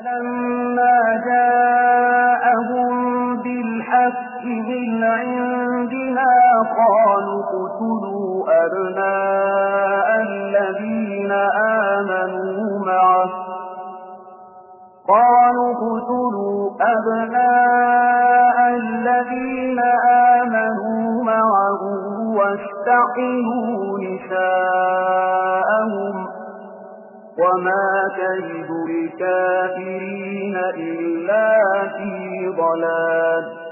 فلما جاءهم بالحق من عندنا قالوا اقتلوا أبناء الذين آمنوا معه واستحيوا نساءهم وما كيد الكافرين إلا في ضلال